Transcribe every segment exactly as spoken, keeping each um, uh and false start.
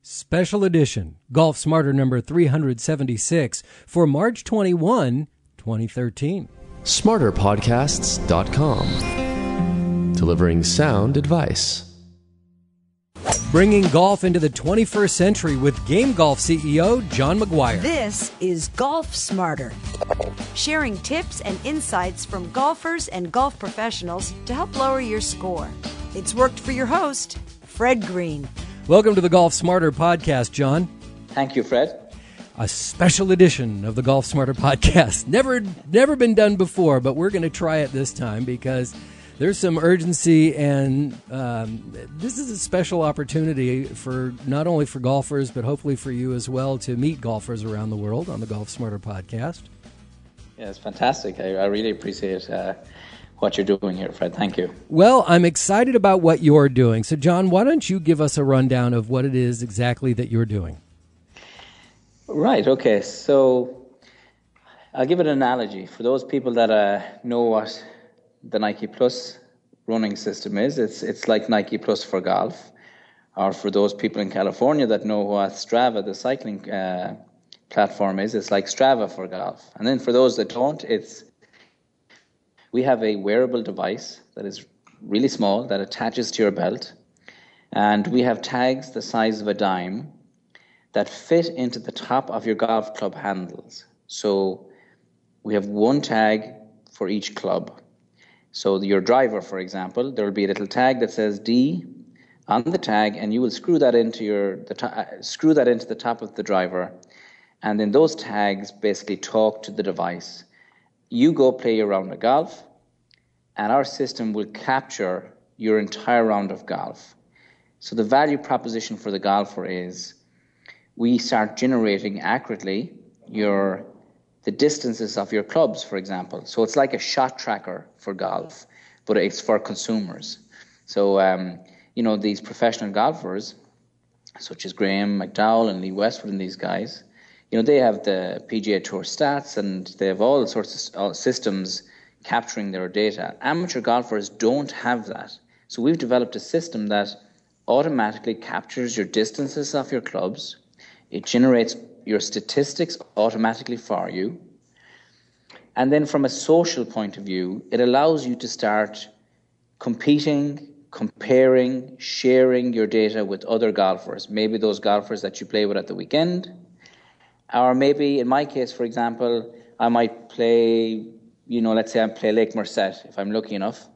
Special edition, Golf Smarter number three seventy-six for March twenty-first, twenty thirteen. smarter podcasts dot com. Delivering sound advice. Bringing golf into the twenty-first century with Game Golf C E O John McGuire. This is Golf Smarter, sharing tips and insights from golfers and golf professionals to help lower your score. It's worked for your host, Fred Green. Welcome to the Golf Smarter podcast, John. Thank you, Fred. A special edition of the Golf Smarter podcast. Never, never been done before, but we're going to try it this time because there's some urgency, and um, this is a special opportunity for not only for golfers, but hopefully for you as well to meet golfers around the world on the Golf Smarter podcast. Yeah, it's fantastic. I, I really appreciate uh, what you're doing here, Fred. Thank you. Well, I'm excited about what you're doing. So, John, why don't you give us a rundown of what it is exactly that you're doing? Right. Okay. So I'll give it an analogy. For those people that uh, know what the Nike Plus running system is, it's it's like Nike Plus for golf. Or for those people in California that know what Strava, the cycling uh, platform is, it's like Strava for golf. And then for those that don't, it's we have a wearable device that is really small that attaches to your belt, and we have tags the size of a dime that fit into the top of your golf club handles. So we have one tag for each club. So your driver, for example, there will be a little tag that says D on the tag, and you will screw that into your the to, uh, screw that into the top of the driver, and then those tags basically talk to the device. You go play your round of golf, and our system will capture your entire round of golf. So the value proposition for the golfer is we start generating accurately your the distances of your clubs, for example. So it's like a shot tracker for golf, but it's for consumers. So, um, you know, these professional golfers, such as Graham McDowell and Lee Westwood and these guys, you know, they have the P G A Tour stats and they have all sorts of systems capturing their data. Amateur golfers don't have that. So we've developed a system that automatically captures your distances of your clubs. It generates your statistics automatically for you. And then from a social point of view, it allows you to start competing, comparing, sharing your data with other golfers. Maybe those golfers that you play with at the weekend. Or maybe, in my case, for example, I might play, you know, let's say I play Lake Merced, if I'm lucky enough.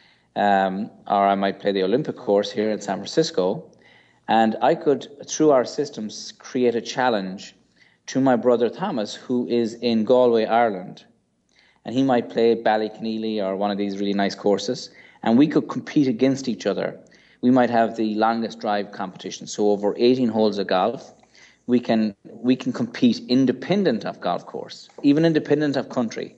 Um, or I might play the Olympic course here in San Francisco. And I could, through our systems, create a challenge to my brother Thomas, who is in Galway, Ireland. And he might play Ballyconneely or one of these really nice courses. And we could compete against each other. We might have the longest drive competition. So over eighteen holes of golf, we can we can compete independent of golf course, even independent of country.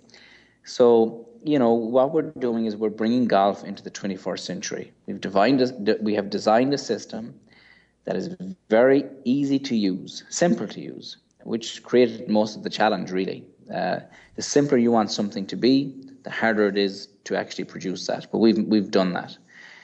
So, you know, what we're doing is we're bringing golf into the twenty-first century. We've designed a, we have designed a system that is very easy to use, simple to use, which created most of the challenge, really. Uh, the simpler you want something to be, the harder it is to actually produce that. But we've we've done that.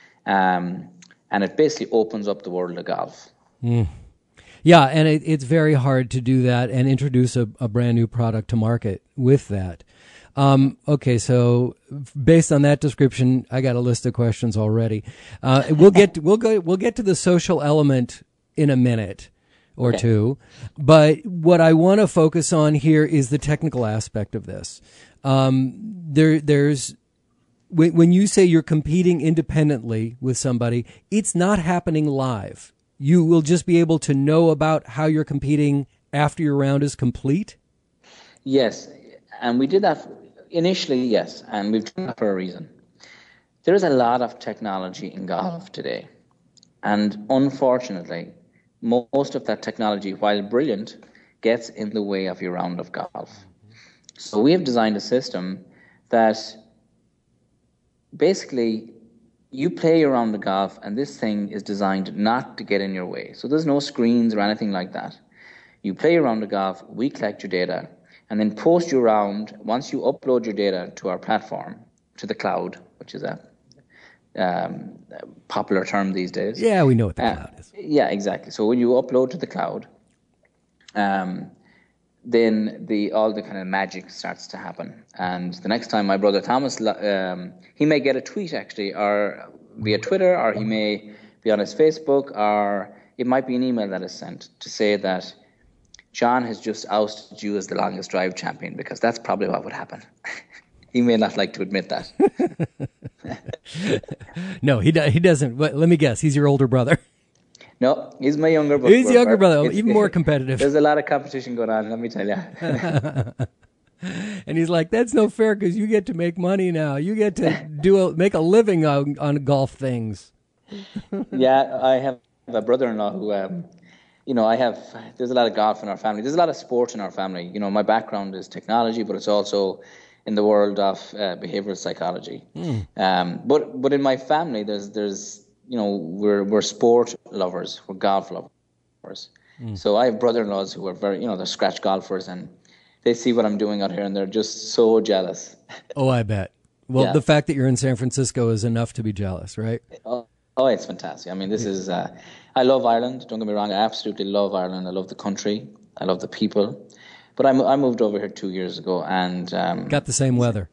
Um, and it basically opens up the world of golf. Mm. Yeah, and it, it's very hard to do that and introduce a, a brand new product to market with that. Um, okay, so based on that description, I got a list of questions already. Uh, we'll get to, we'll go we'll get to the social element in a minute or okay. two, but what I want to focus on here is the technical aspect of this. Um, there there's when, when you say you're competing independently with somebody, it's not happening live. You will just be able to know about how you're competing after your round is complete? Yes, and we did that initially, yes, and we've done that for a reason. There's a lot of technology in golf today, and unfortunately, most of that technology, while brilliant, gets in the way of your round of golf. So we have designed a system that basically you play your round of golf, and this thing is designed not to get in your way. So there's no screens or anything like that. You play your round of golf, we collect your data, and then post your round. Once you upload your data to our platform, to the cloud, which is a um, popular term these days. Yeah, we know what the Uh, cloud is. Yeah, exactly. So when you upload to the cloud, um, then the all the kind of magic starts to happen. And the next time my brother Thomas, um, he may get a tweet actually, or via Twitter, or he may be on his Facebook, or it might be an email that is sent to say that John has just ousted you as the longest drive champion, because that's probably what would happen. He may not like to admit that. No, he do, he doesn't. But let me guess, he's your older brother. No, he's my younger brother. He's the younger brother, even more competitive. There's a lot of competition going on, let me tell you. And he's like, that's no fair because you get to make money now. You get to do a, make a living on, on golf things. Yeah, I have a brother-in-law who, um, you know, I have, there's a lot of golf in our family. There's a lot of sport in our family. You know, my background is technology, but it's also in the world of uh, behavioral psychology. Mm. Um, but but in my family, there's there's you know we're we're sport lovers, we're golf lovers. Mm. So I have brother-in-laws who are very you know they're scratch golfers, and they see what I'm doing out here, and they're just so jealous. Oh, I bet. Well, Yeah. the fact that you're in San Francisco is enough to be jealous, right? Oh, oh it's fantastic. I mean, this is uh, I love Ireland. Don't get me wrong, I absolutely love Ireland. I love the country. I love the people. But I, I moved over here two years ago, and um, got the same weather.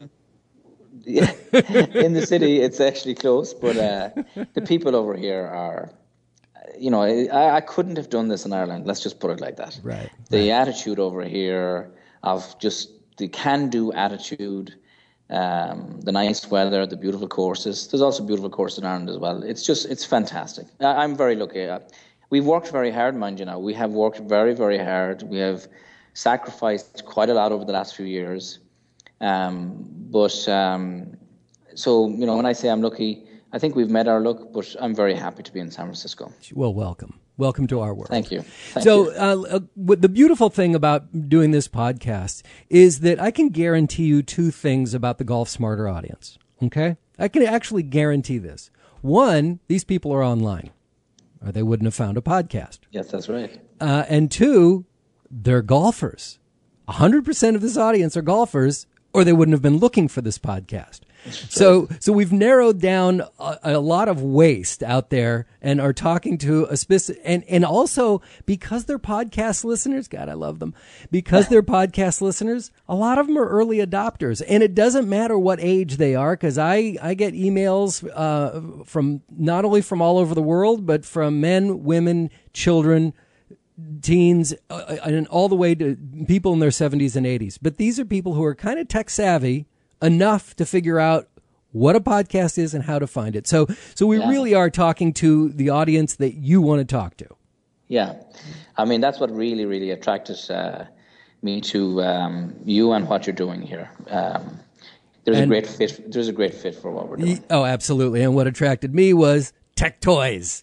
Yeah, in the city, it's actually close, but uh, the people over here are, you know, I, I couldn't have done this in Ireland. Let's just put it like that. Right. The right. attitude over here of just the can-do attitude, um, the nice weather, the beautiful courses. There's also beautiful courses in Ireland as well. It's just, it's fantastic. I, I'm very lucky. Uh, we've worked very hard, mind you now. We have worked very, very hard. We have sacrificed quite a lot over the last few years. Um, but, um, so, you know, when I say I'm lucky, I think we've met our luck, but I'm very happy to be in San Francisco. Well, welcome. Welcome to our world. Thank you. Thank so, you. Uh, uh, what the beautiful thing about doing this podcast is that I can guarantee you two things about the Golf Smarter audience. Okay? I can actually guarantee this. One, these people are online, or they wouldn't have found a podcast. Yes, that's right. Uh, and two, they're golfers. one hundred percent of this audience are golfers, or they wouldn't have been looking for this podcast. So, so we've narrowed down a, a lot of waste out there and are talking to a specific, and, and also because they're podcast listeners, God, I love them, because they're podcast listeners, a lot of them are early adopters, and it doesn't matter what age they are, because I, I get emails, uh, from not only from all over the world, but from men, women, children, teens, uh, and all the way to people in their seventies and eighties. But these are people who are kind of tech savvy enough to figure out what a podcast is and how to find it. So, so we Yeah. really are talking to the audience that you want to talk to. Yeah. I mean, that's what really, really attracted uh, me to um, you and what you're doing here. Um, there's And- a great fit. There's a great fit for what we're doing. Oh, absolutely. And what attracted me was tech toys.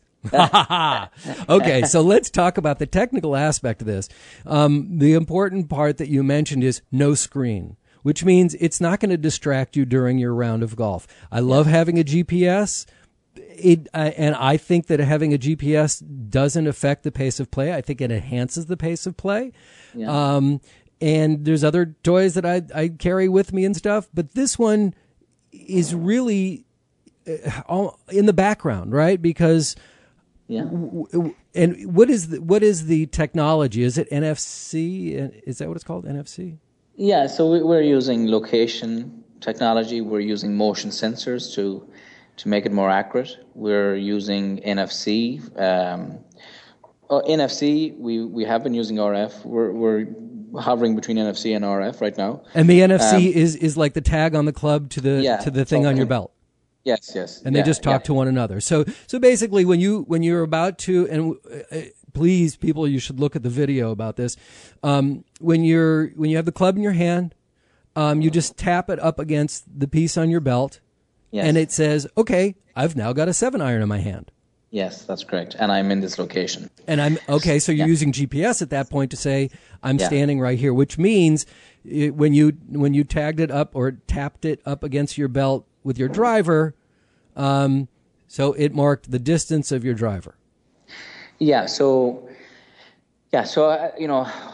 Okay, so let's talk about the technical aspect of this. Um, the important part that you mentioned is no screen, which means it's not going to distract you during your round of golf. I love having a G P S. It, uh, and I think that having a G P S doesn't affect the pace of play. I think it enhances the pace of play. Yeah. Um, and there's other toys that I, I carry with me and stuff, but this one is really uh, in the background, right? Because Yeah. and what is the, what is the technology? Is it N F C? Is that what it's called? N F C? Yeah. So we- we're using location technology. We're using motion sensors to to make it more accurate. We're using N F C. Um, oh, N F C. We we have been using R F. We're we're hovering between N F C and R F right now. And the N F C Um, is is like the tag on the club to the Yeah, to the thing on your belt. Yes. Yes. And they yeah, just talk yeah. to one another. So, so basically, when you when you're about to, and uh, please, people, you should look at the video about this. Um, when you're when you have the club in your hand, um, you just tap it up against the piece on your belt, Yes. and it says, "Okay, I've now got a seven iron in my hand." Yes, that's correct. And I'm in this location. And I'm okay. So you're Yeah. using G P S at that point to say I'm Yeah. standing right here, which means it, when you when you tagged it up or tapped it up against your belt with your driver, um, so it marked the distance of your driver. Yeah. So, yeah. So uh, you know,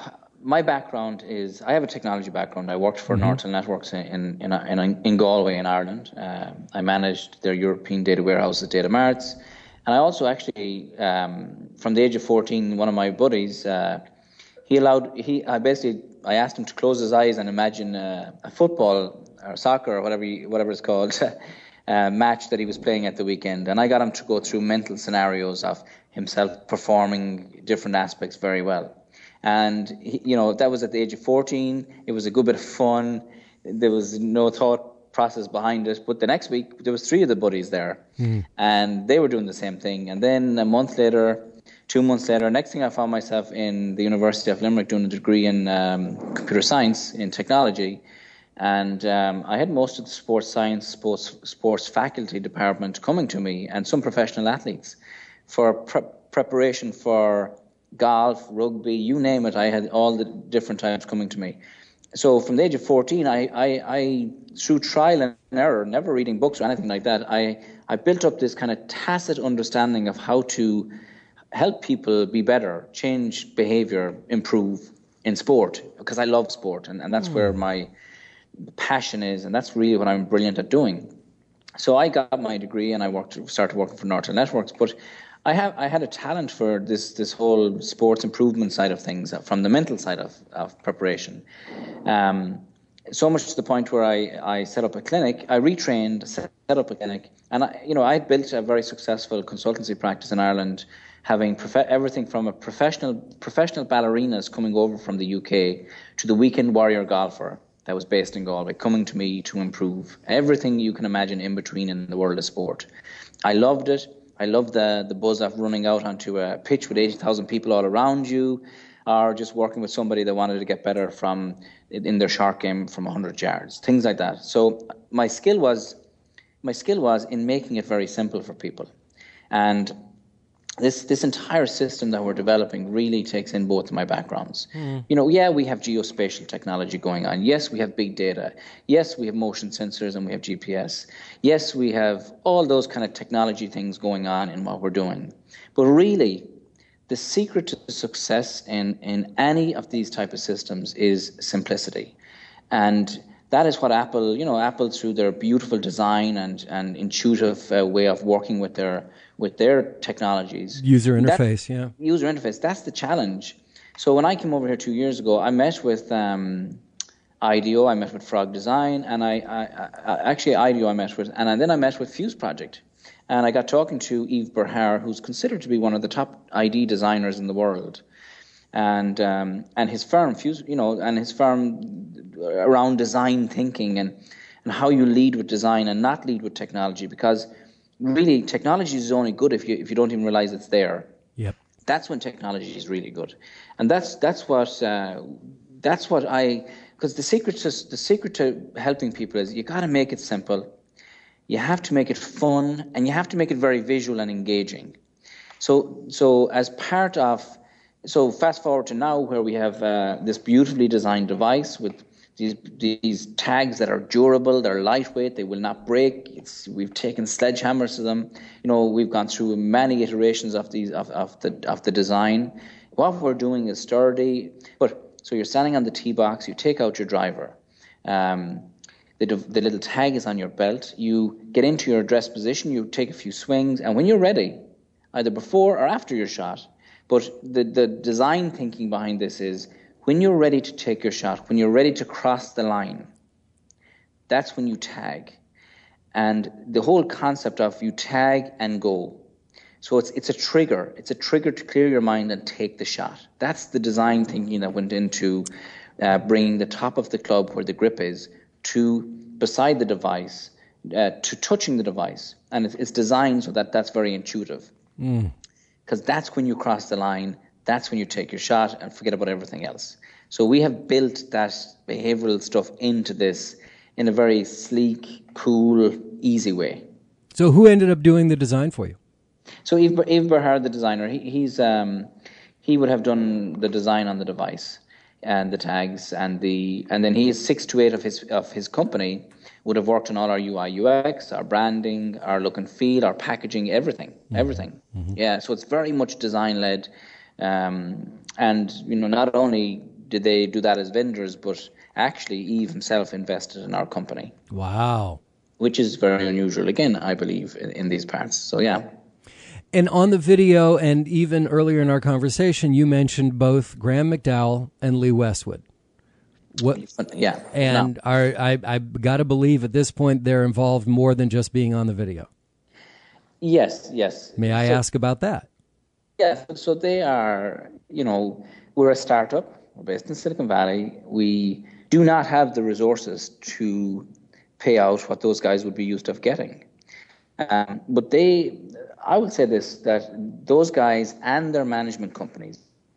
my background is, I have a technology background. I worked for mm-hmm. Nortel Networks in in, in in Galway in Ireland. Uh, I managed their European data warehouse at Data Marts. And I also actually, um, from the age of fourteen, one of my buddies, uh, he allowed, he, I basically, I asked him to close his eyes and imagine uh, a football or soccer or whatever, you, whatever it's called, uh, match that he was playing at the weekend. And I got him to go through mental scenarios of himself performing different aspects very well. And, he, you know, that was at the age of fourteen. It was a good bit of fun. There was no thought process behind it. But the next week, there was three of the buddies there. Mm. And they were doing the same thing. And then a month later, two months later, next thing I found myself in the University of Limerick doing a degree in um, computer science, in technology. And um, I had most of the sports science, sports, sports faculty department coming to me, and some professional athletes for pre- preparation for golf, rugby, you name it. I had all the different types coming to me. So from the age of fourteen, I, I, I through trial and error, never reading books or anything like that, I, I built up this kind of tacit understanding of how to help people be better, change behavior, improve in sport, because I love sport, and, and that's mm. where my passion is, and that's really what I'm brilliant at doing. So I got my degree and I worked, started working for Nortel Networks, but I have I had a talent for this this whole sports improvement side of things, from the mental side of, of preparation. Um, so much to the point where I, I set up a clinic. I retrained, set up a clinic, and I, you know I built a very successful consultancy practice in Ireland, having prof- everything from a professional professional ballerinas coming over from the U K to the weekend warrior golfer that was based in Galway, coming to me to improve everything you can imagine in between in the world of sport. I loved it. I love the the buzz of running out onto a pitch with eighty thousand people all around you, or just working with somebody that wanted to get better from in their short game from one hundred yards, things like that. So my skill was my skill was in making it very simple for people. And this this entire system that we're developing really takes in both of my backgrounds. Mm. You know, yeah, we have geospatial technology going on. Yes, we have big data. Yes, we have motion sensors and we have G P S. Yes, we have all those kind of technology things going on in what we're doing. But really, the secret to success in, in any of these type of systems is simplicity. And that is what Apple, you know, Apple through their beautiful design and, and intuitive uh, way of working with their with their technologies. User interface, that, yeah. User interface, that's the challenge. So when I came over here two years ago, I met with um, I D O, I met with Frog Design, and I, I, I actually I D O I met with, and then I met with Fuse Project. And I got talking to Yves Berhar, who's considered to be one of the top I D designers in the world. And um, and his firm, Fuse, you know, and his firm around design thinking and, and how you lead with design and not lead with technology, because really technology is only good if you if you don't even realize it's there. Yep. That's when technology is really good, and that's that's what uh, that's what I because the secret to the secret to helping people is you got to make it simple, you have to make it fun, and you have to make it very visual and engaging. So so as part of So fast forward to now, where we have uh, this beautifully designed device with these these tags that are durable, they're lightweight, they will not break. It's, we've taken sledgehammers to them. You know, we've gone through many iterations of these of, of the of the design. What we're doing is sturdy. But so you're standing on the tee box, you take out your driver. Um, the the little tag is on your belt. You get into your address position. You take a few swings, and when you're ready, either before or after your shot. But the, the design thinking behind this is when you're ready to take your shot, when you're ready to cross the line, that's when you tag. And the whole concept of you tag and go. So it's it's a trigger. It's a trigger to clear your mind and take the shot. That's the design thinking that went into uh, bringing the top of the club where the grip is to beside the device, uh, to touching the device. And it's, it's designed so that that's very intuitive. Mm. Because that's when you cross the line, that's when you take your shot and forget about everything else. So we have built that behavioral stuff into this in a very sleek, cool, easy way. So who ended up doing the design for you? So Yves, Yves Berhar, the designer, he, he's um, he would have done the design on the device and the tags, and the and then he is six to eight of his of his company would have worked on all our U I U X, our branding, our look and feel, our packaging, everything, mm-hmm. everything. Mm-hmm. Yeah, so it's very much design led, um, and you know not only did they do that as vendors, but actually Eve himself invested in our company. Wow. Which is very unusual, again, I believe, in, in these parts. So, yeah. And on the video, and even earlier in our conversation, you mentioned both Graham McDowell and Lee Westwood. What? Yeah. And no. are, I, I got to believe at this point they're involved more than just being on the video. Yes, yes. May I so, ask about that? Yeah, so they are, you know, we're a startup. We're based in Silicon Valley. We do not have the resources to pay out what those guys would be used to getting. Um, but they, I would say this, that those guys and their management companies,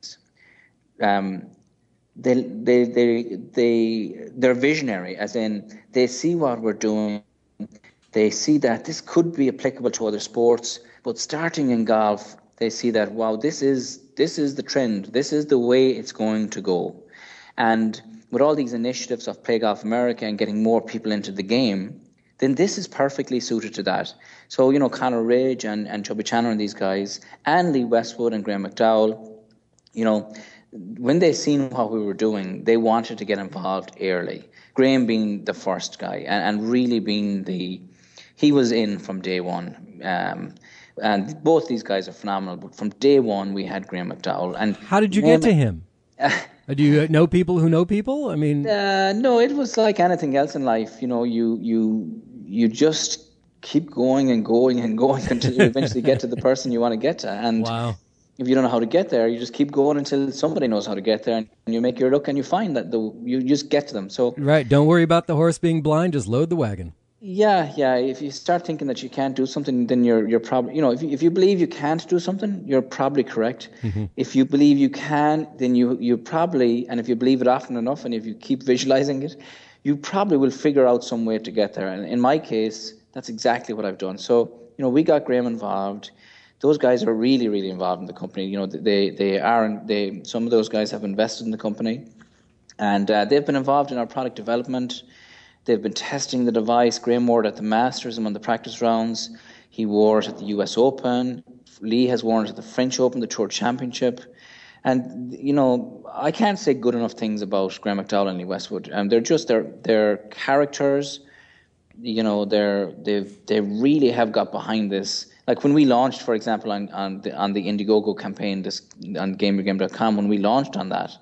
um, they, they, they, they, they're visionary, as in they see what we're doing. They see that this could be applicable to other sports, but starting in golf, they see that, wow, this is this is the trend. This is the way it's going to go. And with all these initiatives of Play Golf America and getting more people into the game, then this is perfectly suited to that. So, you know, Conor Ridge and, and Chubby Channer and these guys, and Lee Westwood and Graham McDowell, you know, when they seen what we were doing, they wanted to get involved early. Graham being the first guy and, and really being the, he was in from day one. Um, and both these guys are phenomenal, but from day one we had Graham McDowell. And how did you Graham, get to him? Uh, Do you know people who know people? I mean, uh, no, it was like anything else in life. You know, you you you just keep going and going and going until you eventually get to the person you want to get to. And wow. If you don't know how to get there, you just keep going until somebody knows how to get there, and you make your look and you find that the you just get to them. So right, don't worry about the horse being blind. Just load the wagon. Yeah, yeah. If you start thinking that you can't do something, then you're you're probably, you know, if you, if you believe you can't do something, you're probably correct. Mm-hmm. If you believe you can, then you you probably, and if you believe it often enough, and if you keep visualizing it, you probably will figure out some way to get there. And in my case, that's exactly what I've done. So, you know, we got Graham involved. Those guys are really, really involved in the company. You know, they they are they some of those guys have invested in the company, and uh, they've been involved in our product development. They've been testing the device. Graham wore it at the Masters and won the practice rounds. He wore it at the U S Open. Lee has worn it at the French Open, the Tour Championship. And, you know, I can't say good enough things about Graham McDowell and Lee Westwood. Um, they're just, they're, they're characters. You know, they're, they've, they really have got behind this. Like when we launched, for example, on, on, the, on the Indiegogo campaign, this, on gamer game dot com, when we launched on that,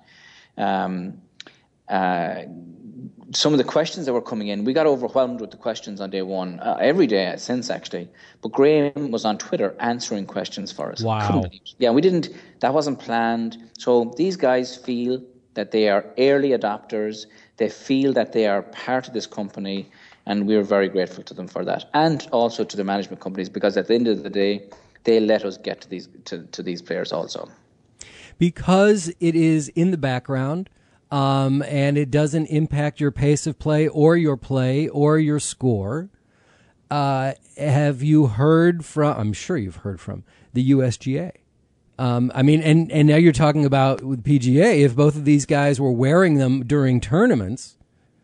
um, uh, some of the questions that were coming in, we got overwhelmed with the questions on day one, uh, every day since actually. But Graham was on Twitter answering questions for us. Wow. Yeah, we didn't, that wasn't planned. So these guys feel that they are early adopters. They feel that they are part of this company, and we're very grateful to them for that. And also to the management companies, because at the end of the day, they let us get to these to, to these players also. Because it is in the background, Um, and it doesn't impact your pace of play or your play or your score. Uh, have you heard from, I'm sure you've heard from, the U S G A? Um, I mean, and, and now you're talking about with P G A, if both of these guys were wearing them during tournaments,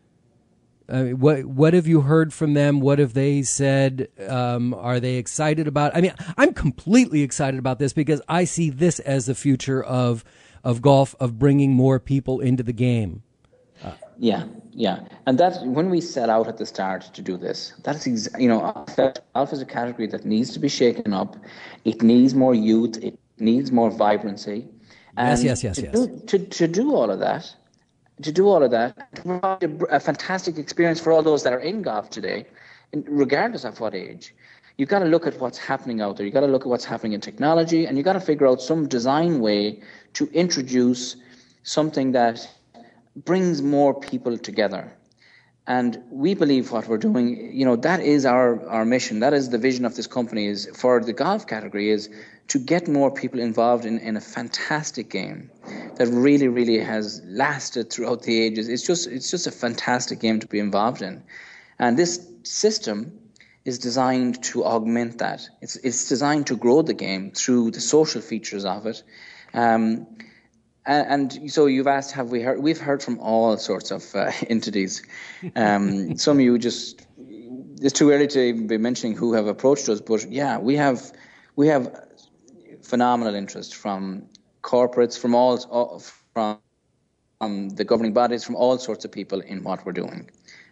uh, what what have you heard from them? What have they said? Um, are they excited about? I mean, I'm completely excited about this because I see this as the future of of golf, of bringing more people into the game. Uh, yeah, yeah. And that's when we set out at the start to do this. That's, ex- you know, golf is a category that needs to be shaken up. It needs more youth. It needs more vibrancy. And yes, yes, yes, to yes. Do, to, to do all of that, to do all of that, to provide a, a fantastic experience for all those that are in golf today, regardless of what age. You've got to look at what's happening out there. You've got to look at what's happening in technology, and you've got to figure out some design way to introduce something that brings more people together. And we believe what we're doing, you know, that is our, our mission. That is the vision of this company, is for the golf category, is to get more people involved in, in a fantastic game that really, really has lasted throughout the ages. It's just, it's just a fantastic game to be involved in. And this system is designed to augment that. It's it's designed to grow the game through the social features of it. Um, and, and so you've asked, have we heard? We've heard from all sorts of uh, entities. Um, some of you just, it's too early to even be mentioning who have approached us, but yeah, we have we have phenomenal interest from corporates, from all, from from the governing bodies, from all sorts of people in what we're doing.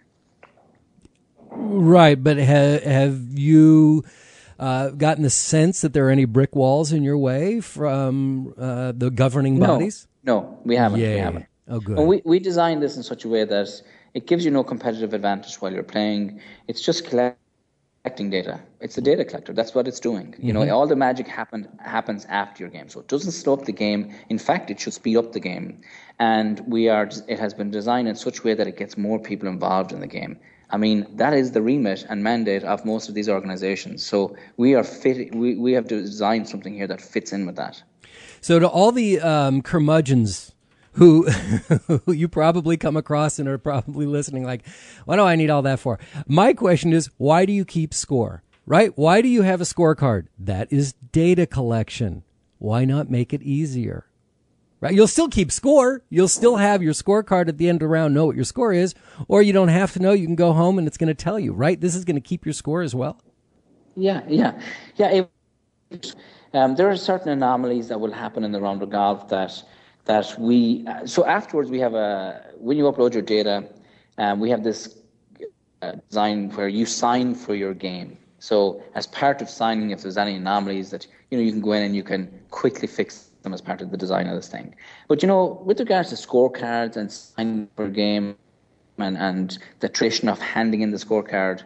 Right, but ha- have you uh, gotten the sense that there are any brick walls in your way from uh, the governing bodies? No, no, we haven't. Yay. We haven't. Oh, good. And we, we designed this in such a way that it gives you no competitive advantage while you're playing. It's just collecting data. It's a data collector. That's what it's doing. You know, all the magic happen, happens after your game. So it doesn't slow up the game. In fact, it should speed up the game. And we are. It has been designed in such a way that it gets more people involved in the game. I mean, that is the remit and mandate of most of these organizations. So we are fit. We, we have designed something here that fits in with that. So to all the um, curmudgeons who, who you probably come across and are probably listening like, what do I need all that for? My question is, why do you keep score, right? Why do you have a scorecard? That is data collection. Why not make it easier? Right? You'll still keep score. You'll still have your scorecard at the end of the round, know what your score is, or you don't have to know. You can go home and it's going to tell you, right? This is going to keep your score as well. Yeah, yeah. Yeah, it, um, there are certain anomalies that will happen in the round of golf that that we, uh, so afterwards we have a, when you upload your data, um, we have this uh, design where you sign for your game. So as part of signing, if there's any anomalies that, you know, you can go in and you can quickly fix them as part of the design of this thing. But, you know, with regards to scorecards and signing for a game and, and the tradition of handing in the scorecard,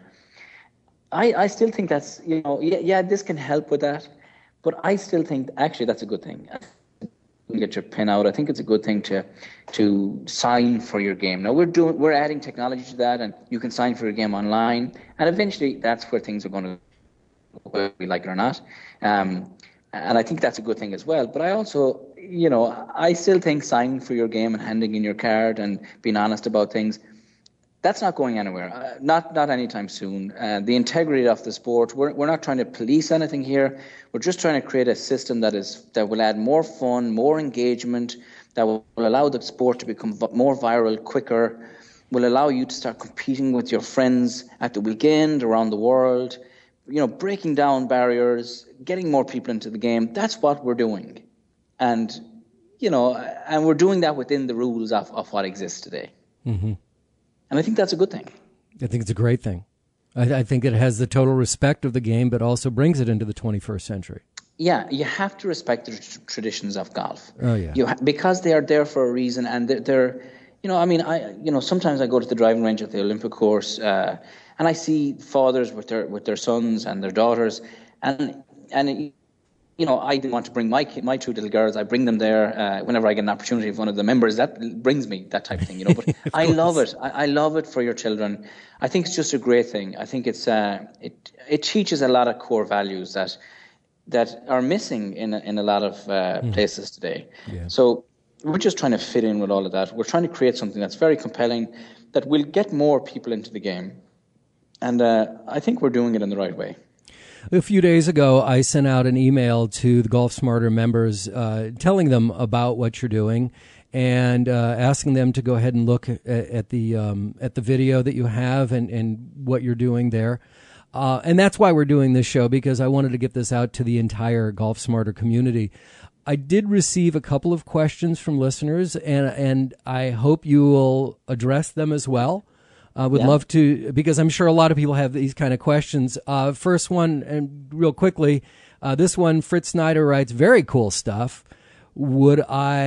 I, I still think that's, you know, yeah, yeah, this can help with that. But I still think, actually, that's a good thing. You can get your pin out. I think it's a good thing to to sign for your game. Now, we're doing, we're adding technology to that, and you can sign for your game online. And eventually, that's where things are going to go, whether we like it or not. Um, And I think that's a good thing as well. But I also, you know, I still think signing for your game and handing in your card and being honest about things, that's not going anywhere. Uh, not not anytime soon. Uh, the integrity of the sport, we're we're not trying to police anything here. We're just trying to create a system that is that will add more fun, more engagement, that will allow the sport to become more viral quicker, will allow you to start competing with your friends at the weekend around the world. You know, breaking down barriers, getting more people into the game. That's what we're doing. And, you know, and we're doing that within the rules of, of what exists today. Mm-hmm. And I think that's a good thing. I think it's a great thing. I, I think it has the total respect of the game, but also brings it into the twenty-first century. Yeah, you have to respect the tr- traditions of golf. Oh, yeah. You ha- because they are there for a reason, and they're, they're, you know, I mean, I, you know, sometimes I go to the driving range at the Olympic course, uh, and I see fathers with their with their sons and their daughters, and and you know, I didn't want to bring my my two little girls. I bring them there uh, whenever I get an opportunity with one of the members. That brings me that type of thing, you know. But I love it. I, I love it for your children. I think it's just a great thing. I think it's uh, it it teaches a lot of core values that that are missing in a, in a lot of uh, mm. places today. Yeah. So we're just trying to fit in with all of that. We're trying to create something that's very compelling, that will get more people into the game. And uh, I think we're doing it in the right way. A few days ago, I sent out an email to the Golf Smarter members uh, telling them about what you're doing and uh, asking them to go ahead and look at, at the um, at the video that you have and, and what you're doing there. Uh, and that's why we're doing this show, because I wanted to get this out to the entire Golf Smarter community. I did receive a couple of questions from listeners, and and I hope you will address them as well. I uh, would yeah. love to, because I'm sure a lot of people have these kind of questions. Uh, first one, and real quickly, uh, this one, Fritz Snyder writes, very cool stuff. Would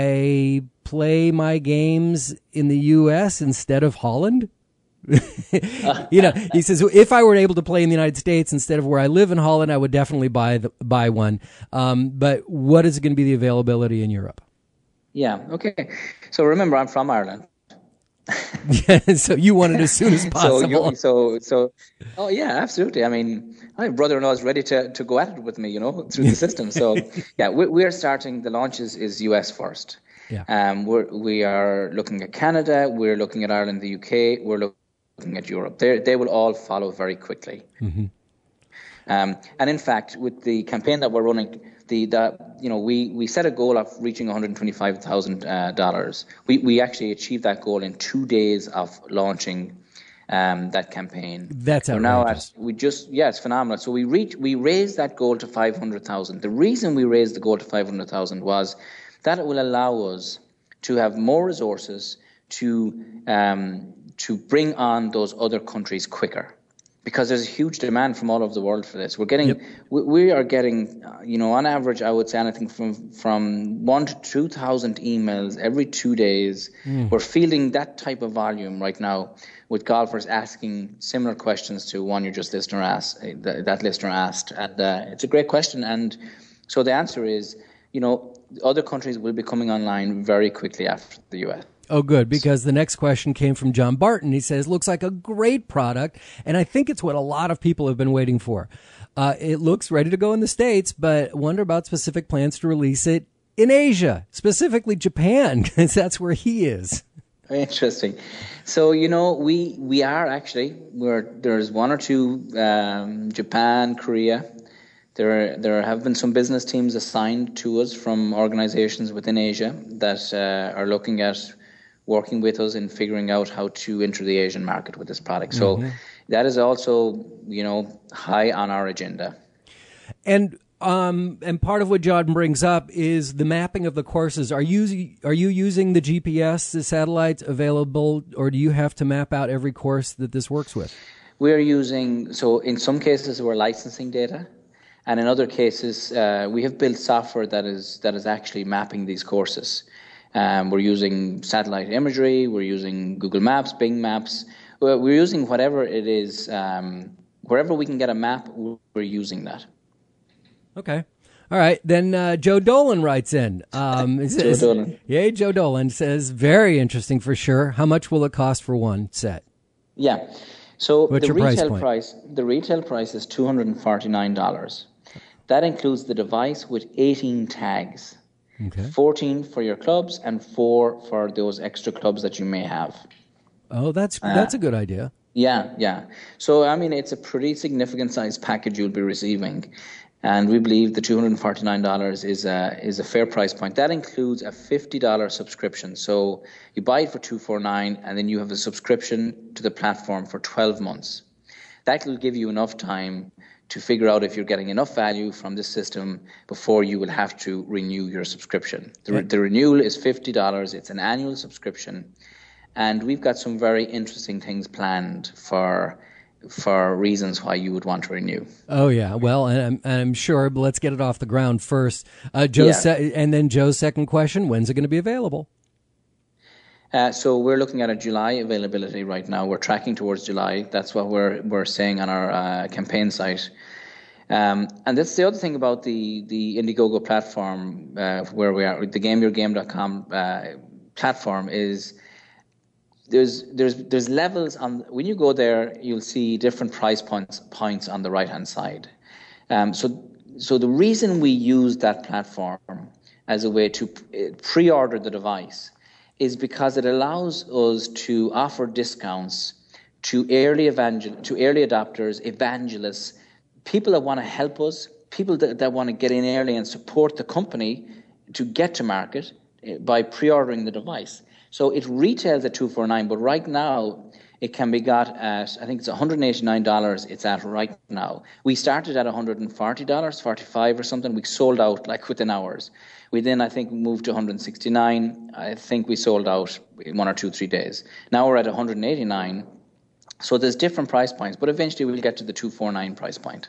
I play my games in the U S instead of Holland? You know, he says, if I were able to play in the United States instead of where I live in Holland, I would definitely buy the, buy one. Um, but what is going to be the availability in Europe? Yeah, okay. So remember, I'm from Ireland. Yeah, so you want it as soon as possible. so, so, so, oh yeah, absolutely. I mean, my brother-in-law is ready to, to go at it with me, you know, through the system. So, yeah, we, we are starting. The launch is, is U S first. Yeah. Um, we're we are looking at Canada. We're looking at Ireland, the U K. We're looking at Europe. They they will all follow very quickly. Mm-hmm. Um, and in fact, with the campaign that we're running, the, the you know we, we set a goal of reaching one hundred twenty-five thousand dollars. Uh, we we actually achieved that goal in two days of launching um, that campaign. That's outrageous. Now at, we just yeah, it's phenomenal. So we reach we raised that goal to five hundred thousand. The reason we raised the goal to five hundred thousand was that it will allow us to have more resources to um, to bring on those other countries quicker. Because there's a huge demand from all over the world for this. We're getting, yep. we, we are getting, uh, you know, on average, I would say anything from from one to two thousand emails every two days. Mm. We're fielding that type of volume right now, with golfers asking similar questions to one you just listener asked. Uh, that, that listener asked, and uh, it's a great question. And so the answer is, you know, other countries will be coming online very quickly after the U S. Oh, good, because the next question came from John Barton. He says, looks like a great product, and I think it's what a lot of people have been waiting for. Uh, it looks ready to go in the States, but wonder about specific plans to release it in Asia, specifically Japan, because that's where he is. Interesting. So, you know, we we are actually, we're, there's one or two, um, Japan, Korea. There, there have been some business teams assigned to us from organizations within Asia that uh, are looking at working with us in figuring out how to enter the Asian market with this product. So mm-hmm. that is also, you know, high on our agenda. And um, and part of what John brings up is the mapping of the courses. Are you are you using the G P S, the satellites available, or do you have to map out every course that this works with? We're using, so in some cases we're licensing data, and in other cases uh, we have built software that is that is actually mapping these courses. Um, we're using satellite imagery, we're using Google Maps, Bing Maps. We're, we're using whatever it is, um, wherever we can get a map, we're using that. Okay. All right. Then uh, Joe Dolan writes in. Um, Joe says, Dolan. Yay, Joe Dolan says, very interesting for sure. How much will it cost for one set? Yeah. So What's the your retail price, price, the retail price is two hundred forty-nine dollars. That includes the device with eighteen tags. Okay. fourteen for your clubs and four for those extra clubs that you may have. Oh, that's that's uh, a good idea. Yeah, yeah. So, I mean, it's a pretty significant size package you'll be receiving. And we believe the two hundred forty-nine dollars is a, is a fair price point. That includes a fifty dollars subscription. So you buy it for two hundred forty-nine dollars and then you have a subscription to the platform for twelve months. That will give you enough time to figure out if you're getting enough value from this system before you will have to renew your subscription. The, re- the renewal is fifty dollars. It's an annual subscription. And we've got some very interesting things planned for for reasons why you would want to renew. Oh, yeah. Well, and I'm, I'm sure, but let's get it off the ground first. Uh, Joe's yeah. se- and then Joe's second question, when's it going to be available? Uh, so we're looking at a July availability right now. We're tracking towards July. That's what we're we're saying on our uh, campaign site. Um, and that's the other thing about the, the Indiegogo platform, uh, where we are, the game your game dot com uh, platform is there's there's there's levels on. When you go there, you'll see different price points points on the right hand side. Um, so so the reason we use that platform as a way to pre-order the device is because it allows us to offer discounts to early evangel- to early adopters, evangelists, people that want to help us, people that, that want to get in early and support the company to get to market by pre-ordering the device. So it retails at two hundred forty-nine dollars, but right now it can be got at, I think it's one hundred eighty-nine dollars it's at right now. We started at one hundred forty dollars, forty-five dollars or something. We sold out like within hours. We then, I think, moved to one hundred sixty-nine dollars. I think we sold out in one or two, three days. Now we're at one hundred eighty-nine dollars. So there's different price points, but eventually we'll get to the two hundred forty-nine dollars price point.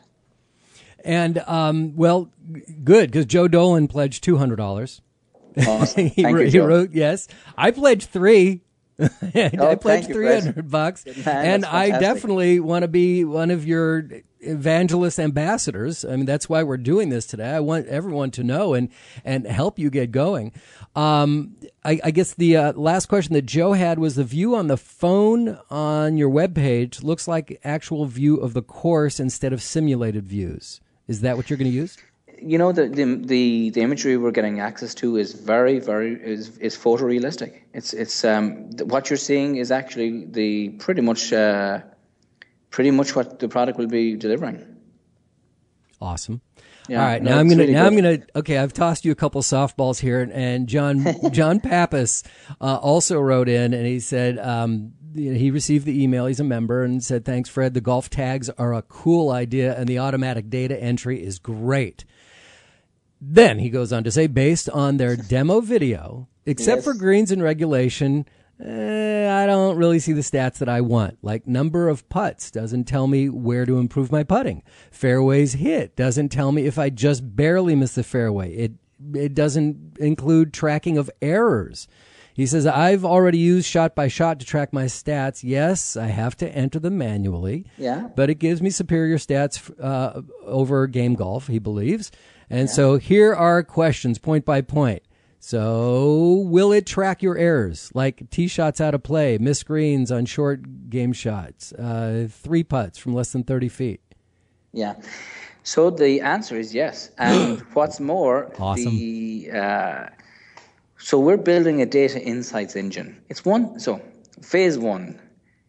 And, um, well, good, because Joe Dolan pledged two hundred dollars. Awesome. he, Thank wrote, you, he Joe. wrote, yes. I pledged three. I Oh, pledged thank you, three hundred Fred. bucks, Man, and that's I fantastic. definitely want to be one of your evangelist ambassadors. I mean, that's why we're doing this today. I want everyone to know and and help you get going. Um, I, I guess the uh, last question that Joe had was the view on the phone on your webpage looks like actual view of the course instead of simulated views. Is that what you're going to use? You know, the, the the the imagery we're getting access to is very, very is is photorealistic. It's it's um th- what you're seeing is actually the pretty much uh, pretty much what the product will be delivering. Awesome. Yeah, All right, no, now I'm it's gonna really now good. I'm gonna okay. I've tossed you a couple softballs here, and John John Pappas uh, also wrote in, and he said um, he received the email. He's a member, and said, "Thanks, Fred. The golf tags are a cool idea, and the automatic data entry is great." Then he goes on to say, based on their demo video, except Yes. for greens and regulation, eh, I don't really see the stats that I want. Like number of putts doesn't tell me where to improve my putting. Fairways hit doesn't tell me if I just barely miss the fairway. It it doesn't include tracking of errors. He says, I've already used shot by shot to track my stats. Yes, I have to enter them manually. Yeah. But it gives me superior stats uh, over game golf, he believes. And yeah. so here are questions point by point. So will it track your errors, like tee shots out of play, missed greens on short game shots, uh, three putts from less than thirty feet? Yeah. So the answer is yes. And what's more, awesome. the uh, so we're building a data insights engine. It's one. So phase one,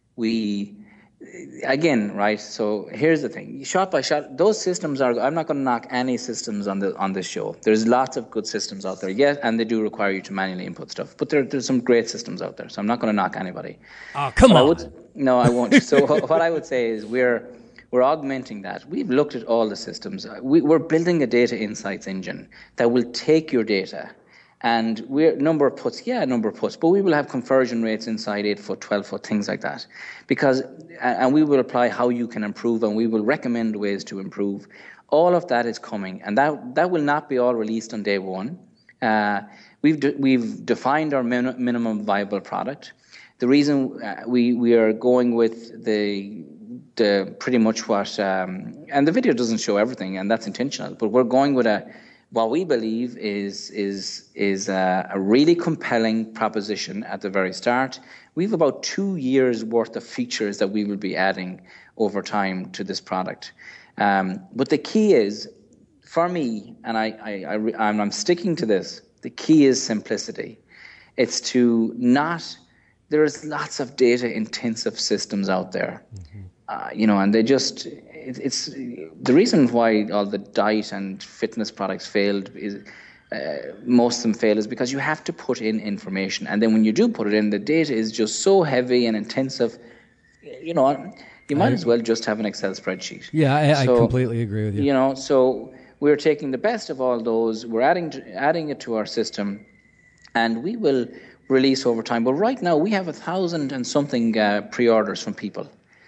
we again, right? So here's the thing: shot by shot, those systems are. I'm not going to knock any systems on the on this show. There's lots of good systems out there, yes, and they do require you to manually input stuff. But there, there's some great systems out there. So I'm not going to knock anybody. Oh, come but on! I would, no, I won't. So what I would say is we're we're augmenting that. We've looked at all the systems. We, we're building a data insights engine that will take your data. And we're number of putts, yeah, number of putts, but we will have conversion rates inside eight foot, twelve foot, things like that. Because, and we will apply how you can improve, and we will recommend ways to improve. All of that is coming, and that that will not be all released on day one. Uh, we've de- we've defined our min- minimum viable product. The reason uh, we we are going with the the pretty much what, um, and the video doesn't show everything, and that's intentional. But we're going with a. What we believe is is is a, a really compelling proposition at the very start. We have about two years worth of features that we will be adding over time to this product. Um, but the key is, for me, and I, I, I I'm, I'm sticking to this. The key is simplicity. It's to not. There's lots of data intensive systems out there, mm-hmm. uh, you know, and they just. It's the reason why all the diet and fitness products failed is uh, most of them fail is because you have to put in information, and then when you do put it in, the data is just so heavy and intensive. You know, you might I, as well just have an Excel spreadsheet. Yeah, I, so, I completely agree with you. You know, so we're taking the best of all those, we're adding to, adding it to our system, and we will release over time. But right now, we have a thousand and something uh, pre-orders from people.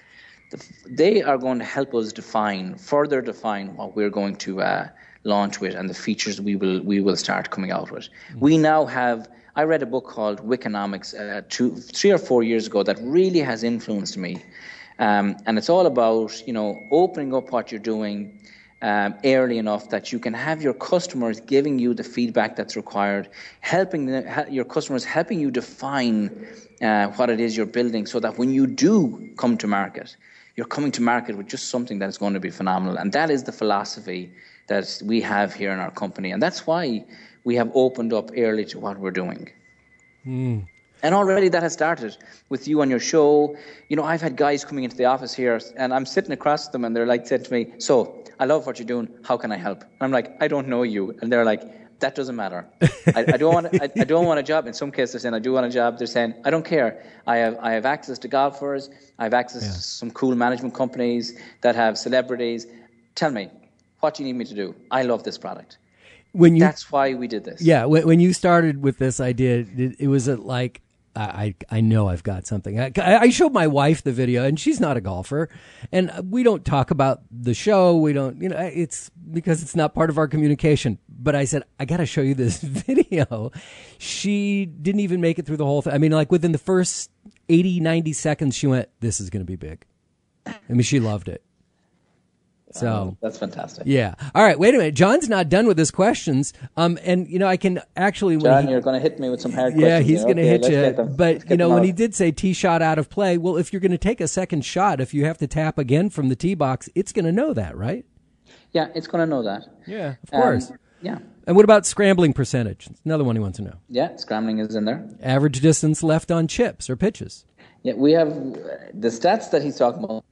They are going to help us define, further define what we're going to uh, launch with and the features we will we will start coming out with. Mm-hmm. We now have, I read a book called Wikonomics uh, two, three or four years ago that really has influenced me. Um, and it's all about, you know, opening up what you're doing um, early enough that you can have your customers giving you the feedback that's required, helping the, your customers, helping you define uh, what it is you're building so that when you do come to market, you're coming to market with just something that is going to be phenomenal. And that is the philosophy that we have here in our company. And that's why we have opened up early to what we're doing. Mm. And already that has started with you on your show. You know, I've had guys coming into the office here, and I'm sitting across them, and they're like, said to me, so, I love what you're doing. How can I help? And I'm like, I don't know you. And they're like, that doesn't matter. I, I don't want. I, I don't want a job. In some cases, they're saying I do want a job. They're saying I don't care. I have. I have access to golfers. I have access yeah. to some cool management companies that have celebrities. Tell me, what do you need me to do? I love this product. When you, That's why we did this. Yeah. When, when you started with this idea, it, it was like. I I know I've got something. I, I showed my wife the video, and she's not a golfer, and we don't talk about the show. We don't, you know, it's because it's not part of our communication. But I said, I got to show you this video. She didn't even make it through the whole thing. I mean, like within the first eighty, ninety seconds, she went, this is going to be big. I mean, she loved it. So oh, that's fantastic. Yeah. All right. Wait a minute. John's not done with his questions. Um, and you know, I can actually. John, he, you're going to hit me with some hard yeah, questions. Yeah, he's going to okay, hit you. But you know, when out. he did say tee shot out of play, well, if you're going to take a second shot, if you have to tap again from the tee box, it's going to know that, right? Yeah, it's going to know that. Yeah, of course. Um, yeah. And what about scrambling percentage? It's another one he wants to know. Yeah, scrambling is in there. Average distance left on chips or pitches. Yeah, we have the stats that he's talking about.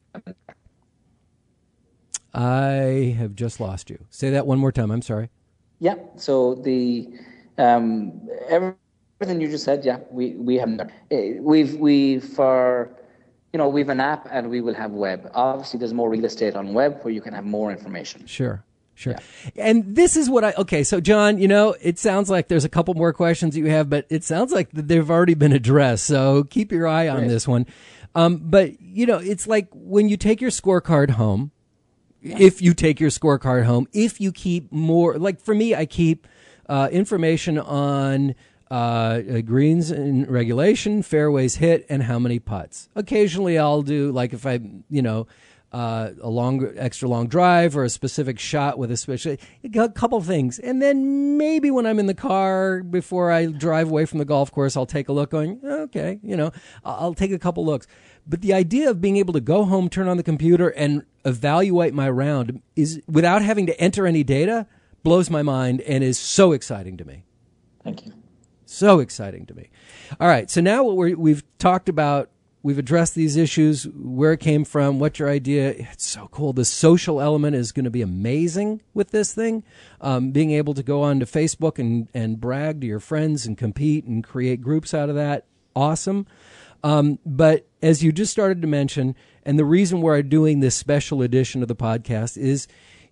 I have just lost you. Say that one more time. I'm sorry. Yeah. So the um, everything you just said, yeah, we we have we've we for you know we've an app and we will have web. Obviously, there's more real estate on web where you can have more information. Sure. Sure. Yeah. And this is what I, okay, so John, you know, it sounds like there's a couple more questions that you have, but it sounds like they've already been addressed. So keep your eye on Great. this one. Um, but, you know, it's like when you take your scorecard home, yeah. if you take your scorecard home, if you keep more, like for me, I keep uh, information on uh, greens in regulation, fairways hit, and how many putts. Occasionally I'll do, like if I, you know, Uh, a long, extra long drive or a specific shot with a special, a couple things. And then maybe when I'm in the car before I drive away from the golf course, I'll take a look going, okay, you know, I'll take a couple looks. But the idea of being able to go home, turn on the computer and evaluate my round is without having to enter any data blows my mind and is so exciting to me. Thank you. So exciting to me. All right. So now what we're, we've talked about, we've addressed these issues, where it came from, what's your idea. It's so cool. The social element is going to be amazing with this thing. Um, being able to go on to Facebook and, and brag to your friends and compete and create groups out of that, awesome. Um, but as you just started to mention, and the reason we're doing this special edition of the podcast is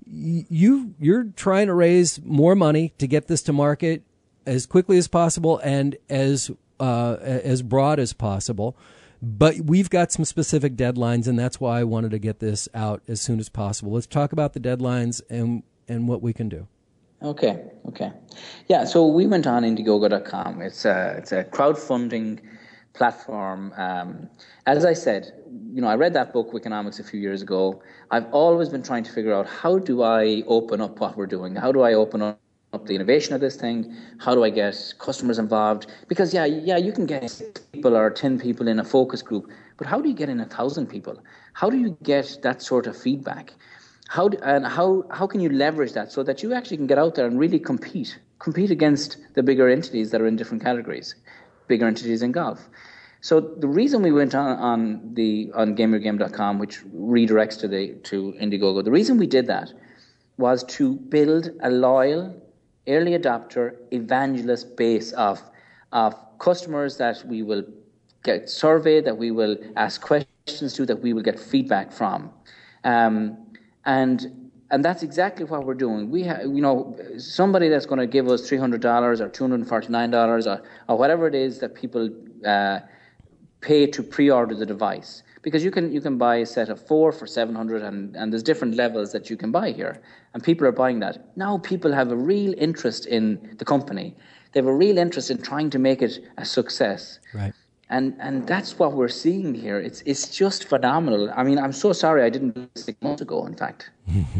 you, you're trying to raise more money to get this to market as quickly as possible and as uh, as broad as possible. But we've got some specific deadlines, and that's why I wanted to get this out as soon as possible. Let's talk about the deadlines and and what we can do. Okay, okay. Yeah, so we went on Indiegogo dot com. It's a, it's a crowdfunding platform. Um, as I said, you know, I read that book, Wikonomics, a few years ago. I've always been trying to figure out, how do I open up what we're doing? How do I open up up the innovation of this thing? How do I get customers involved? Because yeah, yeah, you can get six people or ten people in a focus group, but how do you get in a thousand people? How do you get that sort of feedback? How do, and how how can you leverage that so that you actually can get out there and really compete, compete against the bigger entities that are in different categories, bigger entities in golf? So the reason we went on on the on game your game dot com, which redirects to the to Indiegogo, the reason we did that was to build a loyal early adopter, evangelist base of of customers that we will get surveyed, that we will ask questions to, that we will get feedback from, um, and and that's exactly what we're doing. We have, you know, somebody that's going to give us three hundred dollars or two hundred and forty nine dollars or or whatever it is that people uh, pay to pre-order the device. Because you can you can buy a set of four for seven hundred, and, and there's different levels that you can buy here, and people are buying that. Now people have a real interest in the company. They have a real interest in trying to make it a success. Right. And and that's what we're seeing here. It's it's just phenomenal. I mean, I'm so sorry I didn't do this six months ago. In fact,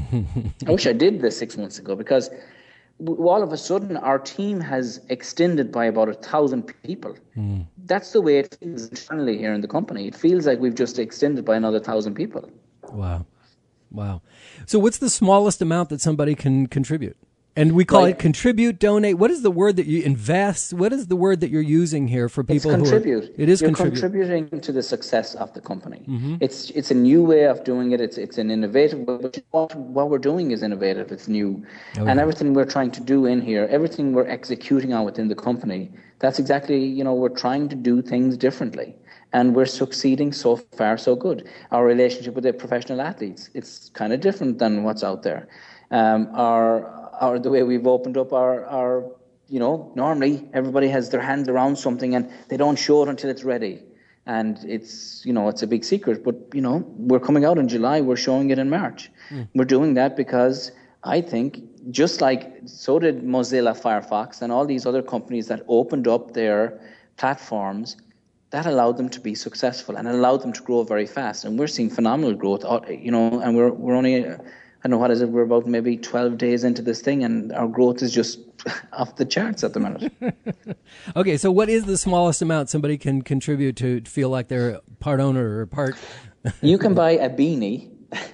I wish I did this six months ago, because all of a sudden our team has extended by about a thousand people. Mm. That's the way it feels internally here in the company. It feels like we've just extended by another thousand people. Wow. Wow. So what's the smallest amount that somebody can contribute? And we call like, it contribute, donate. What is the word that you invest? What is the word that you're using here for people it's contribute. who are, it is you're contribute. contributing to the success of the company. Mm-hmm. It's it's a new way of doing it. It's it's an innovative, but what, what we're doing is innovative. It's new. Oh, and yeah. everything we're trying to do in here, everything we're executing on within the company, that's exactly, you know, we're trying to do things differently. And we're succeeding so far, so good. Our relationship with the professional athletes, it's kind of different than what's out there. Um, our Or the way we've opened up our, our, you know, normally everybody has their hands around something and they don't show it until it's ready. And it's, you know, it's a big secret. But, you know, we're coming out in July, we're showing it in March. Mm. We're doing that because I think, just like so did Mozilla Firefox and all these other companies that opened up their platforms, that allowed them to be successful and allowed them to grow very fast. And we're seeing phenomenal growth, you know, and we're we're only... Uh, I don't know, what is it? We're about maybe twelve days into this thing, and our growth is just off the charts at the minute. Okay, so what is the smallest amount somebody can contribute to feel like they're part owner or part? You can buy a beanie.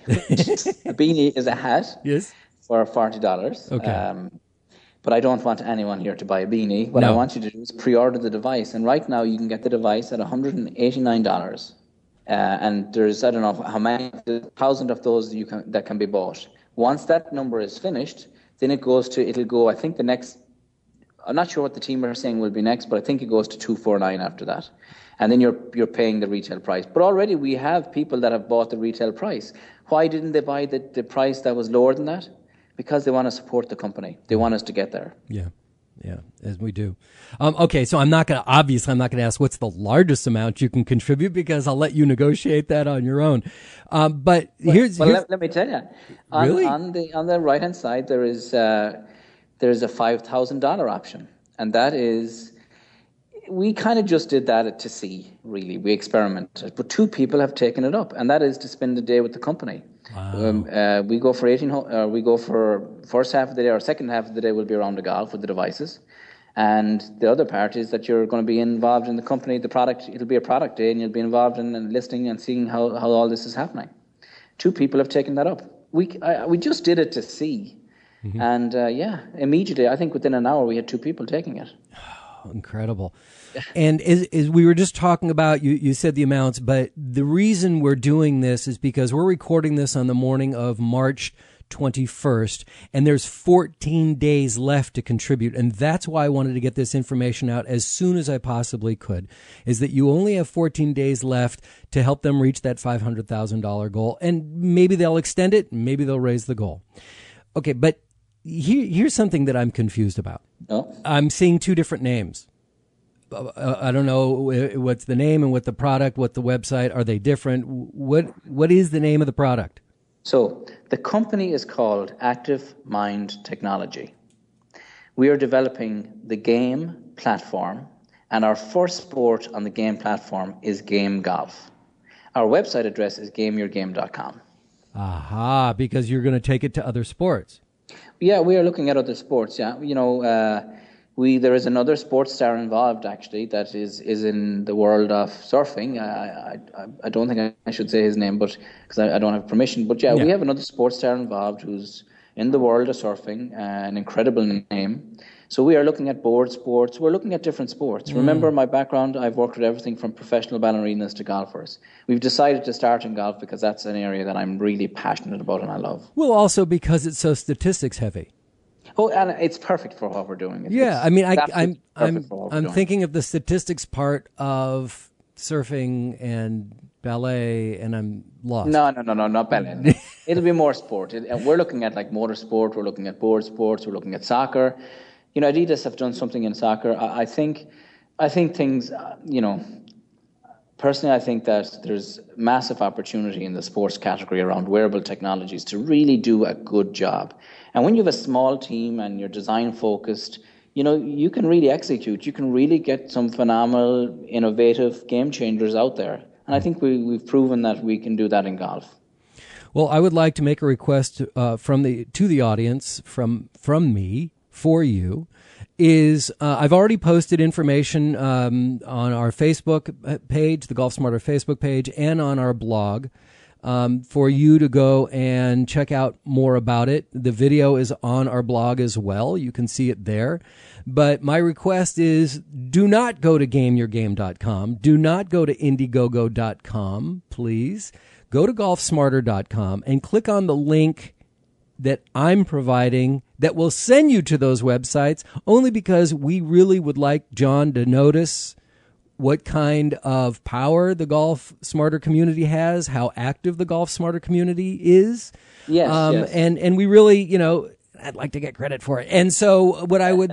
A beanie is a hat. Yes. For forty dollars. Okay. Um, but I don't want anyone here to buy a beanie. What no. I want you to do is pre-order the device, and right now you can get the device at one hundred eighty-nine dollars. Uh, and there's, I don't know how many, thousand of those you can, that can be bought. Once that number is finished, then it goes to, it'll go, I think the next, I'm not sure what the team are saying will be next, but I think it goes to two forty-nine after that. And then you're you're paying the retail price. But already we have people that have bought the retail price. Why didn't they buy the, the price that was lower than that? because they want to support the company. They want us to get there. Yeah. Yeah, as we do. Um, okay, so I'm not going to, obviously, I'm not going to ask what's the largest amount you can contribute because I'll let you negotiate that on your own. Um, but well, here's, well here's let, let me tell you, on, really? on the on the right hand side there is uh, there is a five thousand dollar option, and that is we kind of just did that to see. Really, we experimented, but two people have taken it up, and that is to spend the day with the company. Wow. Um, uh, we go for eighteen. Uh, we go for first half of the day, or second half of the day will be around the golf with the devices, and the other part is that you're going to be involved in the company, the product. It'll be a product day, and you'll be involved in, in listening and seeing how, how all this is happening. Two people have taken that up. We I, we just did it to see, mm-hmm. and uh, yeah, immediately I think within an hour we had two people taking it. Oh, incredible. And as, as we were just talking about, you, you said the amounts, but the reason we're doing this is because we're recording this on the morning of March twenty-first, and there's fourteen days left to contribute. And that's why I wanted to get this information out as soon as I possibly could, is that you only have fourteen days left to help them reach that five hundred thousand dollars goal. And maybe they'll extend it, maybe they'll raise the goal. Okay, but here, here's something that I'm confused about. Oh. I'm seeing two different names. Uh, I don't know what's the name and what the product, what the website. Are they different? What What is the name of the product? So the company is called Active Mind Technology. We are developing the game platform, and our first sport on the game platform is Game Golf. Our website address is game your game dot com. Aha, because you're going to take it to other sports. Yeah, we are looking at other sports, yeah. You know, uh, we there is another sports star involved, actually, that is, is in the world of surfing. I I, I don't think I should say his name, but because I, I don't have permission. But yeah, yeah, we have another sports star involved who's in the world of surfing, uh, an incredible name. So we are looking at board sports. We're looking at different sports. Mm. Remember my background, I've worked with everything from professional ballerinas to golfers. We've decided to start in golf because that's an area that I'm really passionate about and I love. Well, also because it's so statistics heavy. Oh, and it's perfect for what we're doing. It's, yeah, I mean, I, I'm I'm I'm doing. thinking of the statistics part of surfing and ballet, and I'm lost. No, no, no, no, not ballet. It'll be more sport. It, we're looking at like motorsport. We're looking at board sports. We're looking at soccer. You know, Adidas have done something in soccer. I, I think, I think things. Uh, you know, personally, I think that there's massive opportunity in the sports category around wearable technologies to really do a good job. And when you have a small team and you're design focused, you know, you can really execute. You can really get some phenomenal, innovative game changers out there. And I think we, we've proven that we can do that in golf. Well, I would like to make a request uh, from the to the audience from from me for you. Is uh, I've already posted information um, on our Facebook page, the Golf Smarter Facebook page, and on our blog. Um, for you to go and check out more about it. The video is on our blog as well. You can see it there. But my request is do not go to game your game dot com. Do not go to indiegogo dot com, please. Go to golf smarter dot com and click on the link that I'm providing that will send you to those websites, only because we really would like John to notice what kind of power the Golf Smarter community has, how active the Golf Smarter community is. Yes, um, yes. And, and we really, you know, I'd like to get credit for it. And so what I would,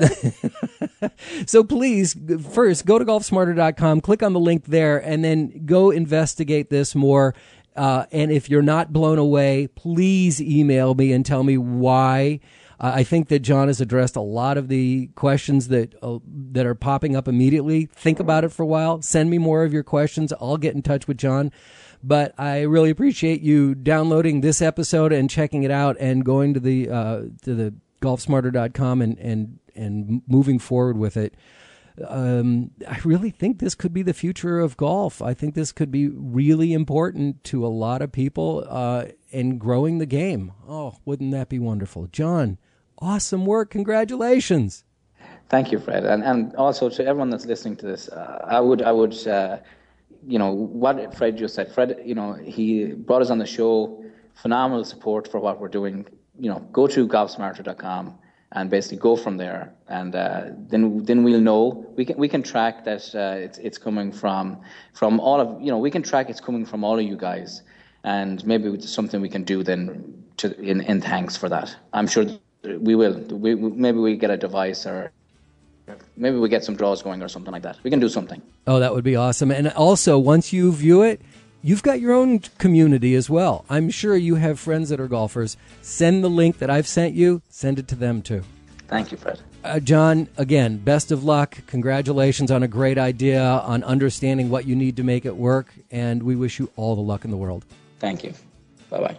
so please, first, go to golf smarter dot com, click on the link there, and then go investigate this more. Uh, and if you're not blown away, please email me and tell me why. Uh, I think that John has addressed a lot of the questions that uh, that are popping up immediately. Think about it for a while. Send me more of your questions. I'll get in touch with John. But I really appreciate you downloading this episode and checking it out and going to the uh, to the golf smarter dot com and, and, and moving forward with it. Um, I really think this could be the future of golf. I think this could be really important to a lot of people uh, in growing the game. Oh, wouldn't that be wonderful? John, awesome work. Congratulations. Thank you, Fred. And and also to everyone that's listening to this, uh, I would, I would, uh, you know, what Fred just said. Fred, you know, he brought us on the show, phenomenal support for what we're doing. You know, go to golf smarter dot com. And basically go from there, and uh, then then we'll know we can we can track that uh, it's it's coming from from all of you know we can track it's coming from all of you guys, and maybe it's something we can do then to in, in thanks for that. I'm sure we will. We, maybe we get a device, or maybe we get some draws going or something like that. We can do something. Oh, that would be awesome. And also, once you view it, you've got your own community as well. I'm sure you have friends that are golfers. Send the link that I've sent you. Send it to them, too. Thank you, Fred. Uh, John, again, best of luck. Congratulations on a great idea, on understanding what you need to make it work. And we wish you all the luck in the world. Thank you. Bye-bye.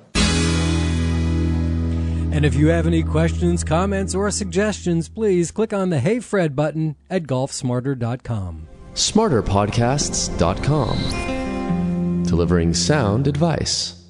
And if you have any questions, comments, or suggestions, please click on the Hey Fred button at golf smarter dot com. smarter podcasts dot com. Delivering sound advice.